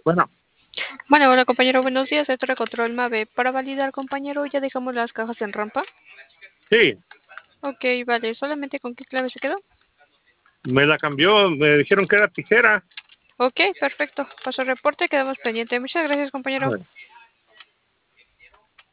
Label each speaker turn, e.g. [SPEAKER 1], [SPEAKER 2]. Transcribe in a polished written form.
[SPEAKER 1] Bueno,
[SPEAKER 2] Bueno, hola compañero, buenos días. Esto es Control Mave. Para validar, compañero, ya dejamos las cajas en rampa.
[SPEAKER 1] sí,
[SPEAKER 2] Ok, vale. ¿Solamente con qué clave se quedó?
[SPEAKER 1] me la cambió, me dijeron que era tijera.
[SPEAKER 2] Ok, perfecto. Paso el reporte, quedamos pendientes. Muchas gracias, compañero.
[SPEAKER 1] Bueno.